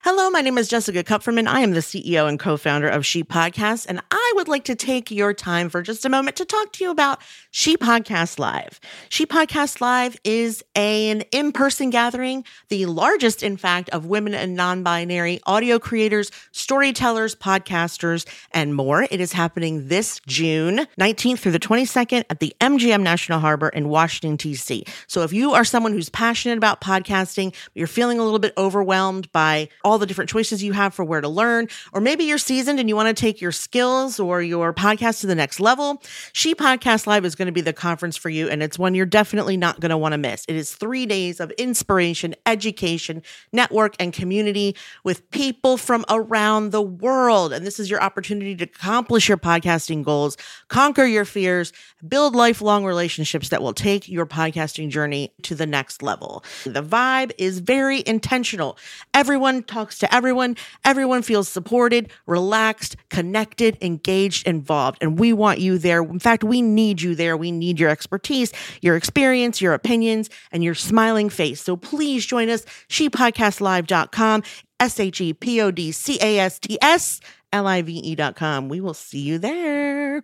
Hello, my name is Jessica Kupferman. I am the CEO and co-founder of She Podcast, and I would like to take your time for just a moment to talk to you about She Podcast Live. She Podcast Live is an in-person gathering, the largest, in fact, of women and non-binary audio creators, storytellers, podcasters, and more. It is happening this June 19th through the 22nd at the MGM National Harbor in Washington, D.C. So if you are someone who's passionate about podcasting, but you're feeling a little bit overwhelmed by all the different choices you have for where to learn, or maybe you're seasoned and you want to take your skills or your podcast to the next level, She Podcast Live is going to be the conference for you, and it's one you're definitely not going to want to miss. It is 3 days of inspiration, education, network, and community with people from around the world. And this is your opportunity to accomplish your podcasting goals, conquer your fears, build lifelong relationships that will take your podcasting journey to the next level. The vibe is very intentional. Everyone talks to everyone. Everyone feels supported, relaxed, connected, engaged, involved. And we want you there. In fact, we need you there. We need your expertise, your experience, your opinions, and your smiling face. So please join us, shepodcastlive.com, shepodcastslive.com. We will see you there.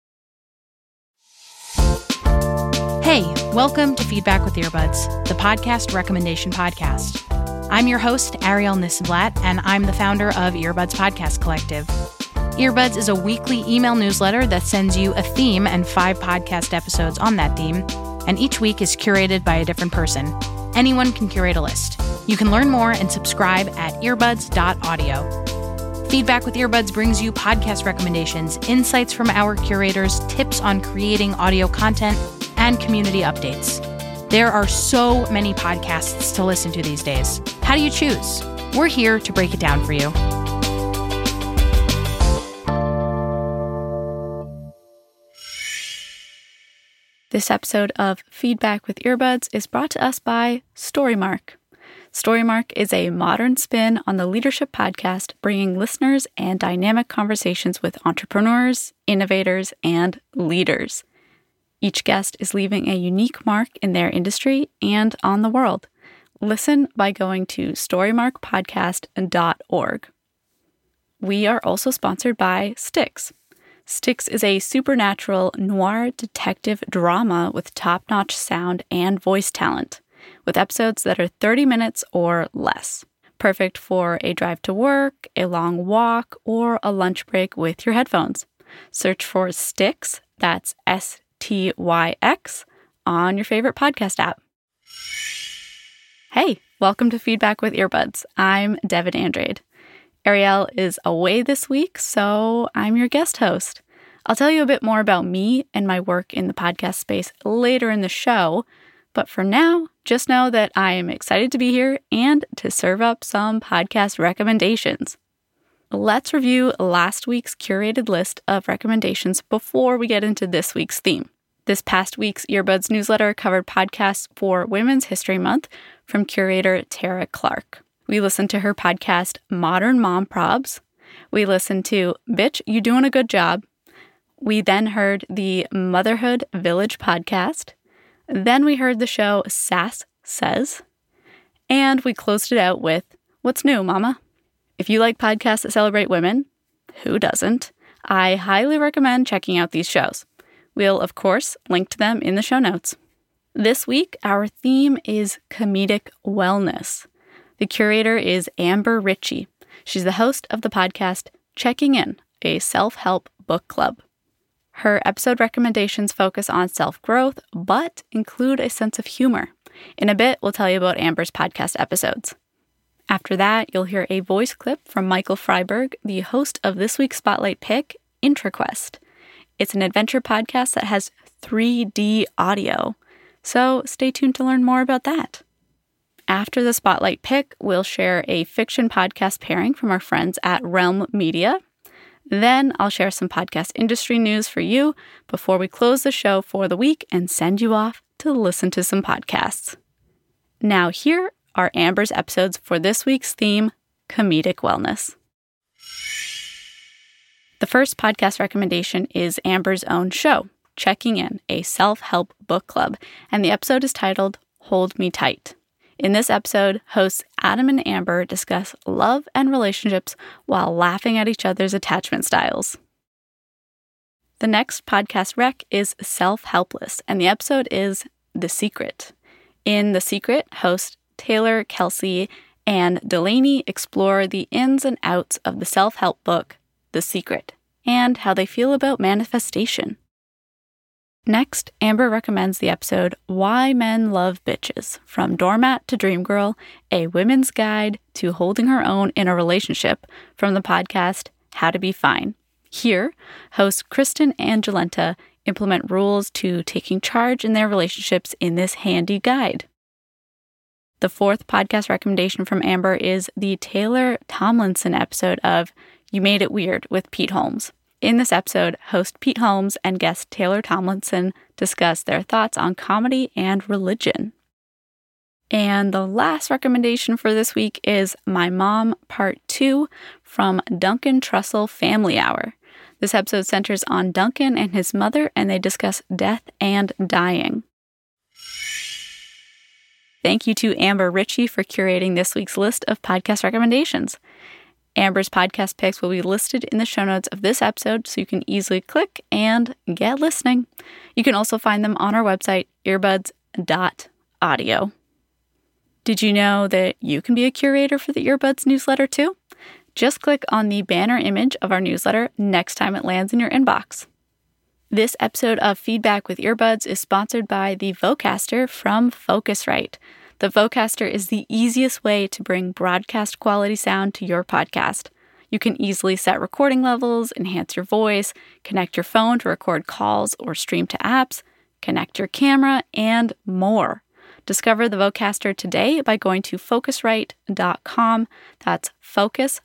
Hey, welcome to Feedback with Earbuds, the podcast recommendation podcast. I'm your host, Ariel Nissenblatt, and I'm the founder of Earbuds Podcast Collective. Earbuds is a weekly email newsletter that sends you a theme and 5 podcast episodes on that theme, and each week is curated by a different person. Anyone can curate a list. You can learn more and subscribe at earbuds.audio. Feedback with Earbuds brings you podcast recommendations, insights from our curators, tips on creating audio content, and community updates. There are so many podcasts to listen to these days. How do you choose? We're here to break it down for you. This episode of Feedback with Earbuds is brought to us by Storymark. Storymark is a modern spin on the leadership podcast, bringing listeners and dynamic conversations with entrepreneurs, innovators, and leaders. Each guest is leaving a unique mark in their industry and on the world. Listen by going to storymarkpodcast.org. We are also sponsored by Styx. Styx is a supernatural noir detective drama with top-notch sound and voice talent, with episodes that are 30 minutes or less. Perfect for a drive to work, a long walk, or a lunch break with your headphones. Search for Styx, that's STYX, on your favorite podcast app. Hey, welcome to Feedback with Earbuds. I'm Devin Andrade. Ariel is away this week, so I'm your guest host. I'll tell you a bit more about me and my work in the podcast space later in the show, but for now, just know that I am excited to be here and to serve up some podcast recommendations. Let's review last week's curated list of recommendations before we get into this week's theme. This past week's Earbuds newsletter covered podcasts for Women's History Month from curator Tara Clark. We listened to her podcast, Modern Mom Probs. We listened to Bitch, You Doing a Good Job. We then heard the Motherhood Village podcast. Then we heard the show Sass Says. And we closed it out with What's New, Mama? If you like podcasts that celebrate women, who doesn't? I highly recommend checking out these shows. We'll, of course, link to them in the show notes. This week, our theme is comedic wellness. The curator is Amber Ritchie. She's the host of the podcast Checking In, a self-help book club. Her episode recommendations focus on self-growth, but include a sense of humor. In a bit, we'll tell you about Amber's podcast episodes. After that, you'll hear a voice clip from Michael Freiberg, the host of this week's Spotlight pick, IntraQuest. It's an adventure podcast that has 3D audio, so stay tuned to learn more about that. After the Spotlight pick, we'll share a fiction podcast pairing from our friends at Realm Media. Then I'll share some podcast industry news for you before we close the show for the week and send you off to listen to some podcasts. Now here are Amber's episodes for this week's theme, comedic wellness. The first podcast recommendation is Amber's own show, Checking In, a self-help book club, and the episode is titled Hold Me Tight. In this episode, hosts Adam and Amber discuss love and relationships while laughing at each other's attachment styles. The next podcast rec is Self-Helpless, and the episode is The Secret. In The Secret, hosts Taylor, Kelsey, and Delaney explore the ins and outs of the self-help book, The Secret, and how they feel about manifestation. Next, Amber recommends the episode Why Men Love Bitches, From Doormat to Dreamgirl, a women's guide to holding her own in a relationship, from the podcast How to Be Fine. Here, hosts Kristen and Jolenta implement rules to taking charge in their relationships in this handy guide. The fourth podcast recommendation from Amber is the Taylor Tomlinson episode of You Made It Weird with Pete Holmes. In this episode, host Pete Holmes and guest Taylor Tomlinson discuss their thoughts on comedy and religion. And the last recommendation for this week is My Mom Part 2 from Duncan Trussell Family Hour. This episode centers on Duncan and his mother, and they discuss death and dying. Thank you to Amber Ritchie for curating this week's list of podcast recommendations. Amber's podcast picks will be listed in the show notes of this episode, so you can easily click and get listening. You can also find them on our website, earbuds.audio. Did you know that you can be a curator for the Earbuds newsletter too? Just click on the banner image of our newsletter next time it lands in your inbox. This episode of Feedback with Earbuds is sponsored by the Vocaster from Focusrite. The Vocaster is the easiest way to bring broadcast quality sound to your podcast. You can easily set recording levels, enhance your voice, connect your phone to record calls or stream to apps, connect your camera, and more. Discover the Vocaster today by going to Focusrite.com. That's Focus,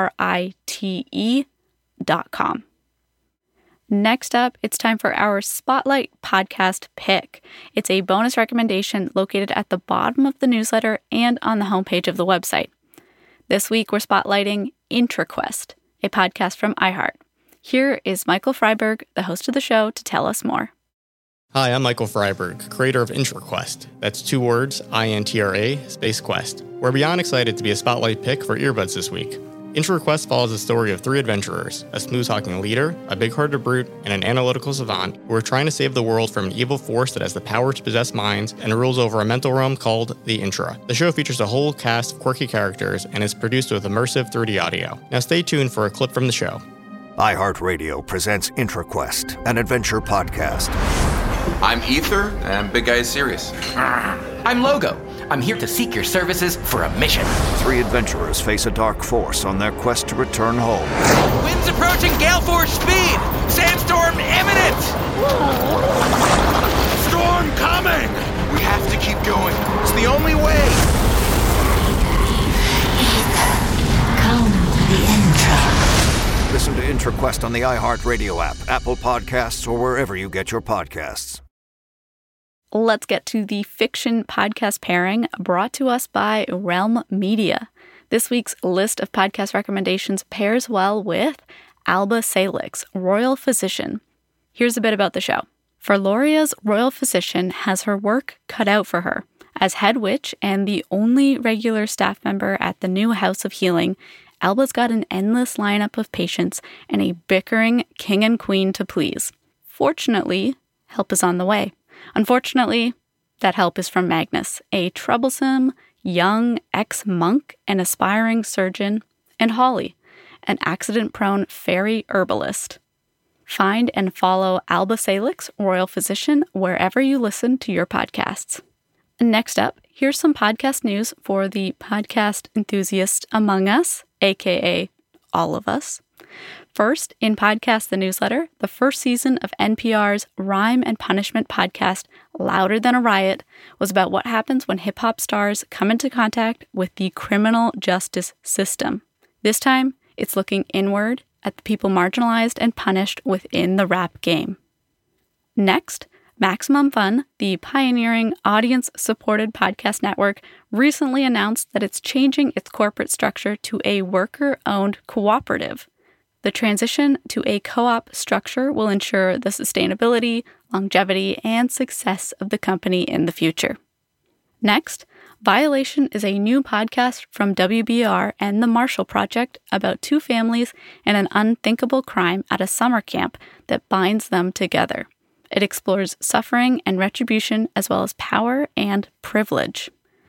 RITE.com. Next up, it's time for our Spotlight Podcast Pick. It's a bonus recommendation located at the bottom of the newsletter and on the homepage of the website. This week, we're spotlighting IntraQuest, a podcast from iHeart. Here is Michael Freiberg, the host of the show, to tell us more. Hi, I'm Michael Freiberg, creator of IntraQuest. That's 2 words, INTRA, space quest. We're beyond excited to be a Spotlight pick for Earbuds this week. IntraQuest follows the story of 3 adventurers, a smooth-talking leader, a big-hearted brute, and an analytical savant who are trying to save the world from an evil force that has the power to possess minds and rules over a mental realm called the Intra. The show features a whole cast of quirky characters and is produced with immersive 3D audio. Now stay tuned for a clip from the show. iHeartRadio presents IntraQuest, an adventure podcast. I'm Ether, and Big Guy is serious. I'm Logo. I'm here to seek your services for a mission. 3 adventurers face a dark force on their quest to return home. Winds approaching gale force speed! Sandstorm imminent! Storm coming! We have to keep going. It's the only way. Come to the Intra. Listen to IntraQuest on the iHeartRadio app, Apple Podcasts, or wherever you get your podcasts. Let's get to the fiction podcast pairing brought to us by Realm Media. This week's list of podcast recommendations pairs well with Alba Salix, Royal Physician. Here's a bit about the show. Ferloria's Royal Physician has her work cut out for her. As head witch and the only regular staff member at the new House of Healing, Alba's got an endless lineup of patients and a bickering king and queen to please. Fortunately, help is on the way. Unfortunately, that help is from Magnus, a troublesome, young ex-monk and aspiring surgeon, and Holly, an accident-prone fairy herbalist. Find and follow Alba Salix, Royal Physician, wherever you listen to your podcasts. Next up, here's some podcast news for the podcast enthusiast among us, aka all of us. First, in Podcast the Newsletter, the first season of NPR's Rhyme and Punishment podcast, Louder Than a Riot, was about what happens when hip-hop stars come into contact with the criminal justice system. This time, it's looking inward at the people marginalized and punished within the rap game. Next, Maximum Fun, the pioneering audience-supported podcast network, recently announced that it's changing its corporate structure to a worker-owned cooperative. The transition to a co-op structure will ensure the sustainability, longevity, and success of the company in the future. Next, Violation is a new podcast from WBR and the Marshall Project about two families and an unthinkable crime at a summer camp that binds them together. It explores suffering and retribution as well as power and privilege.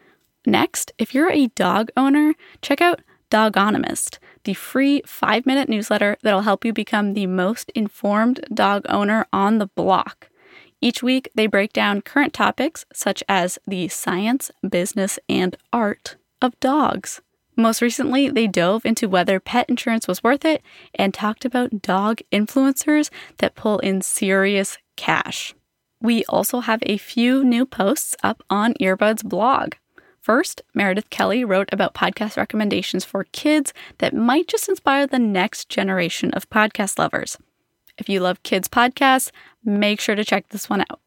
Next, if you're a dog owner, check out Dogonomist, the free 5-minute newsletter that'll help you become the most informed dog owner on the block. Each week, they break down current topics such as the science, business, and art of dogs. Most recently, they dove into whether pet insurance was worth it and talked about dog influencers that pull in serious cash. We also have a few new posts up on Earbud's blog. First, Meredith Kelly wrote about podcast recommendations for kids that might just inspire the next generation of podcast lovers. If you love kids' podcasts, make sure to check this one out.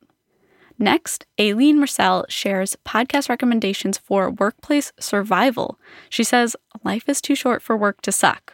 Next, Aileen Marcel shares podcast recommendations for workplace survival. She says, life is too short for work to suck.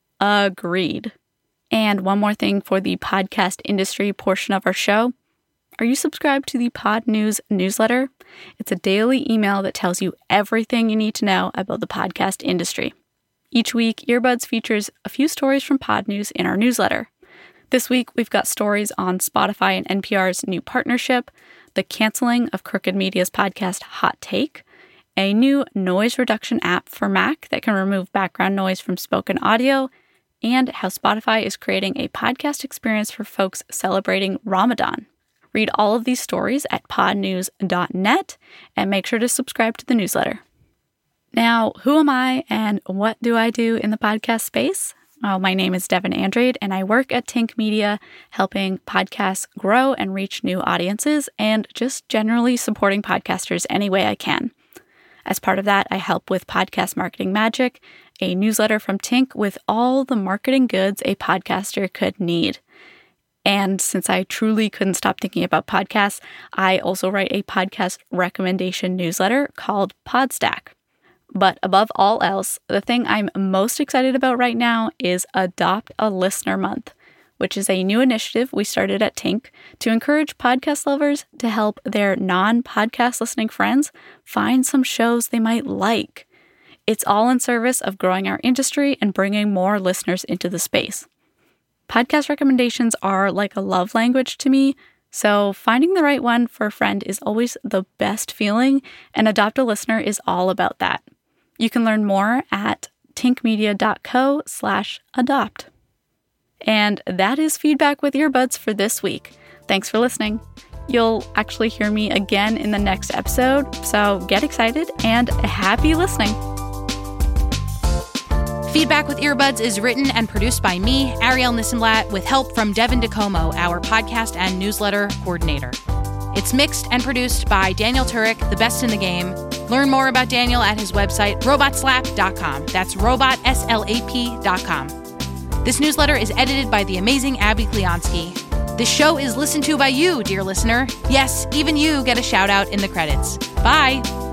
Agreed. And one more thing for the podcast industry portion of our show. Are you subscribed to the Pod News newsletter? It's a daily email that tells you everything you need to know about the podcast industry. Each week, Earbuds features a few stories from Pod News in our newsletter. This week, we've got stories on Spotify and NPR's new partnership, the canceling of Crooked Media's podcast Hot Take, a new noise reduction app for Mac that can remove background noise from spoken audio, and how Spotify is creating a podcast experience for folks celebrating Ramadan. Read all of these stories at podnews.net and make sure to subscribe to the newsletter. Now, who am I and what do I do in the podcast space? Well, my name is Devin Andrade, and I work at Tink Media, helping podcasts grow and reach new audiences, and just generally supporting podcasters any way I can. As part of that, I help with Podcast Marketing Magic, a newsletter from Tink with all the marketing goods a podcaster could need. And since I truly couldn't stop thinking about podcasts, I also write a podcast recommendation newsletter called Podstack. But above all else, the thing I'm most excited about right now is Adopt a Listener Month, which is a new initiative we started at Tink to encourage podcast lovers to help their non-podcast listening friends find some shows they might like. It's all in service of growing our industry and bringing more listeners into the space. Podcast recommendations are like a love language to me, so finding the right one for a friend is always the best feeling, and Adopt a Listener is all about that. You can learn more at tinkmedia.co/adopt. And that is Feedback with Earbuds for this week. Thanks for listening. You'll actually hear me again in the next episode, so get excited and happy listening. Feedback with Earbuds is written and produced by me, Ariel Nissenblatt, with help from Devin DeComo, our podcast and newsletter coordinator. It's mixed and produced by Daniel Turek, the best in the game. Learn more about Daniel at his website, robotslap.com. That's robotslap.com. This newsletter is edited by the amazing Abby Kleonsky. This show is listened to by you, dear listener. Yes, even you get a shout out in the credits. Bye.